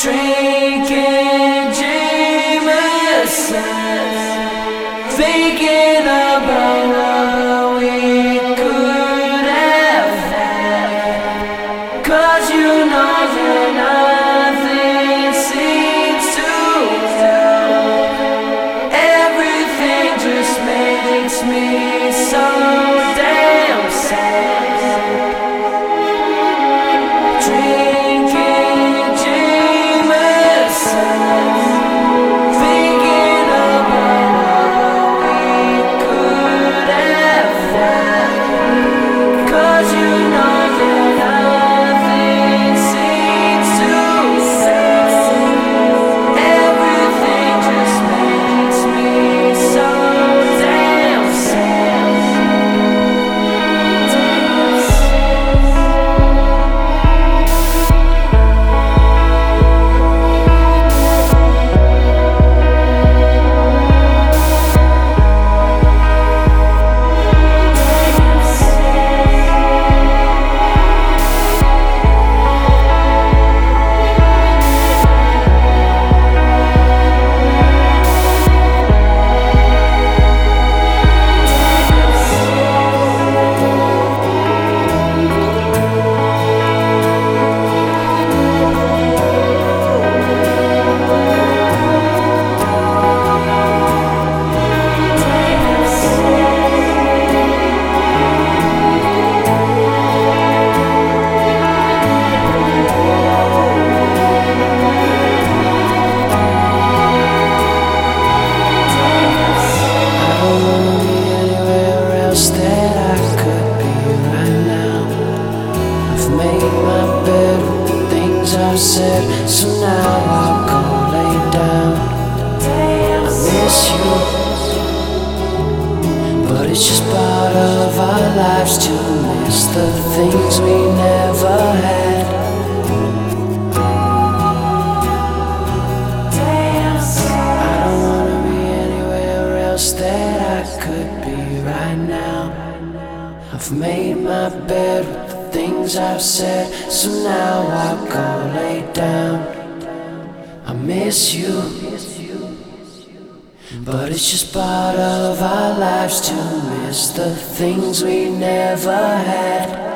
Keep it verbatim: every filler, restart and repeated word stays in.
Drinking Jameson, thinking about what we could have had. 'Cause you know that nothing seems to help. Everything just makes me so damn sad. Drinking Jameson, thinking about what we could have had. 'Cause you know that nothing seems to help. Everything just makes me so damn sad. I've said, so now I'll go lay down. I miss you, but it's just part of our lives to miss the things we never had. I don't wanna be anywhere else that I could be right now. I've made my bed with the things I've said, so now I'll go lay down. I miss you, but it's just part of our lives to miss the things we never had.